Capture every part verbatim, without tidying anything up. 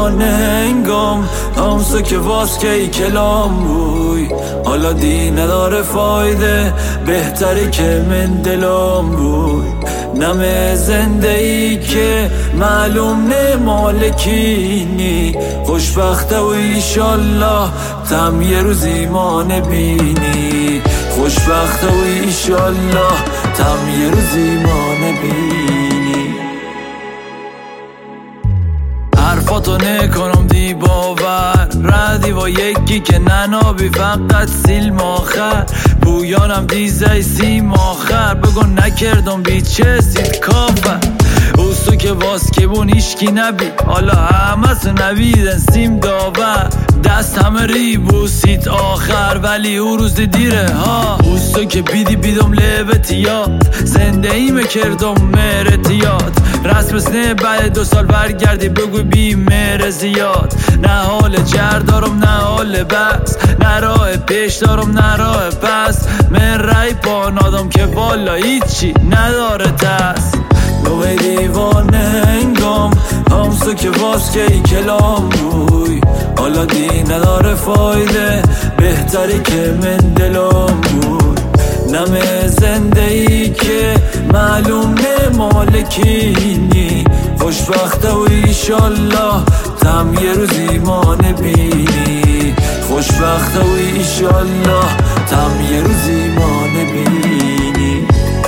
دیوانه انگام همسو که واس که ای کلام بوی حالا دی نداره فایده بهتره که من دلام بوی نمه زنده ای که معلوم نه مالکینی خوشبخته و ایشالله تم یه روز ایمان بینی خوشبخته و ایشالله تم یه روز ایمان بینی حرفاتو نکنم دی باور ردی با یکی که ننابی فقط سیلم آخر بویانم دیزای سیم آخر بگو نکردم بی چه سید کافر اوستو که واس که بون ایشکی نبی حالا همه سو نبیدن سیم داور دست همه ری بوسید آخر ولی او روز دیره ها اوستو که بیدی بیدم لبتیاد زنده ایمه کردم مرتیاد رسم سنه بعد دو سال برگردی بگو بی مهر زیاد نه حال جر دارم نه حال بس نه راه پیش دارم نه راه پس من رای پانادم که والا هیچی نداره تست نوه دیوانه انگام همسو که واس که ای کلام بوی حالا دی نداره فایده بهتری که من دلام بود نمه زنده ای که معلوم نه مالکینی خوشبخته و ایشالله تم یه روز ایمان بینی خوشبخته و ایشالله تم یه روز ایمان بینی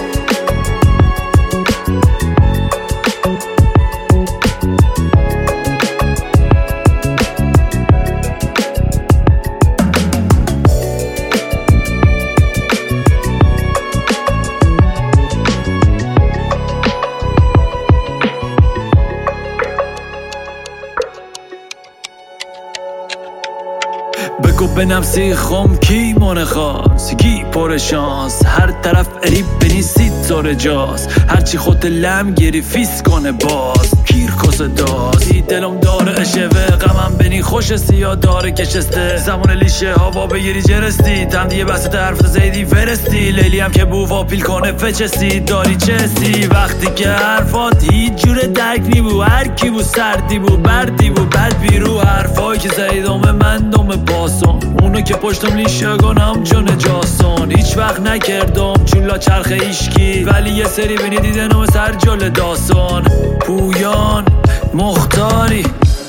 بگو به نفسی خم کی مونه خواست کی پر شانس هر طرف اریب بنیسید زور جاست هرچی خود لم گیری فیس کنه باز پیر کسه داز ای دلم داره اشوه غمم بنی خوش سیاه داره کشسته زمان لیشه هوا بگیری جرستی تندیه بسط حرف زیدی فرستی لیلی هم که بووا پیل کنه فچستی داری چستی وقتی که حرفات هیچ جور درک نی بو هر کی بو سردی بو بردی بو بد بیرو حرفایی که زیدامه من دومه باسون اونو که پشتم لیشه گنم چون جاسون هیچ وقت نکردم چولا چرخ ایشکی ولی یه سری بینی دیدنم سر جل داستان پویان مختاری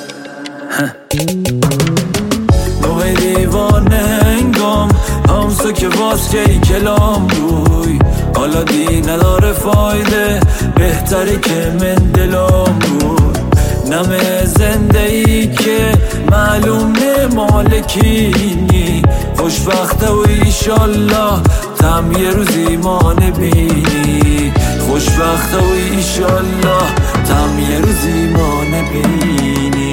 نوه دیوانه انگام همسو که واس که ای کلام بوی حالا دی نداره فایده بهتری که من دلام بود نمه زنده ای که معلوم نه مالکینی خوشبخته و ایشالله تم یه روز ایمان بینی خوشبخته و ایشالله تم یه روز ایمان بینی